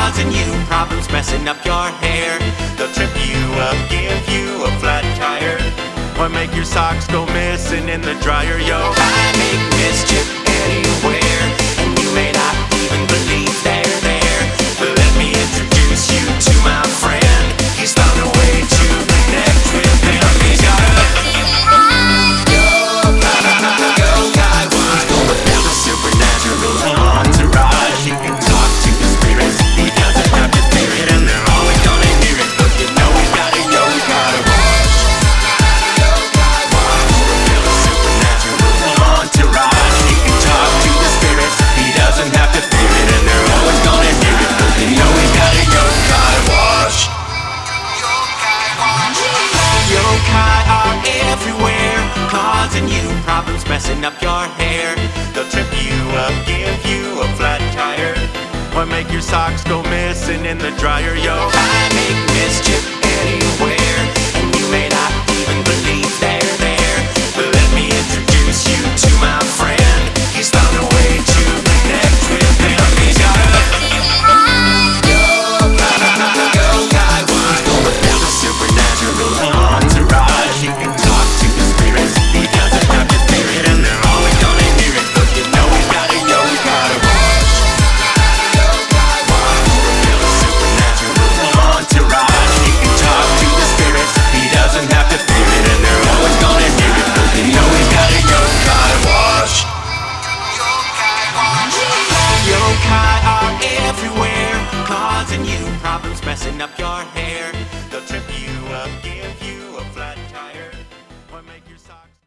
causing you problems, messing up your hair. They'll trip you up, give you a flat tire, or make your socks go missing in the dryer. Yo, I make mischief anywhere, and you may not even believe they're there. But let me introduce you to my friend. He's found a way to connect with them. He's got a guy who's going down the supernatural entourage. He can talk to the spirits, he doesn't have to fear it, and they're always gonna hear it. But you know he's got a rush. Feel the supernatural entourage. He can talk to the spirits, he doesn't have to fear it, and they're always gonna hear it. But you know he's got a wash. Yokai are everywhere, causing you problems, messing up your hair. They'll trip you up, give you a flat tire, or make your socks go missing in the dryer. Yo, I make mischief anywhere, and you may not even believe they're there. But let me introduce you to my friend. He's found a way to connect with them. He's got a yokai who's going down the supernatural entourage. He can talk to the spirits, he doesn't have to fear it, and they're always gonna hear it. But you know he's got a rush. Feel the supernatural entourage. He can talk to the spirits, he doesn't have to fear it, and they're always gonna hear it. But you know he's got a wash. Yokai are everywhere, causing you problems, messing up your hair. They'll trip you up, give you a flat tire, or make your socks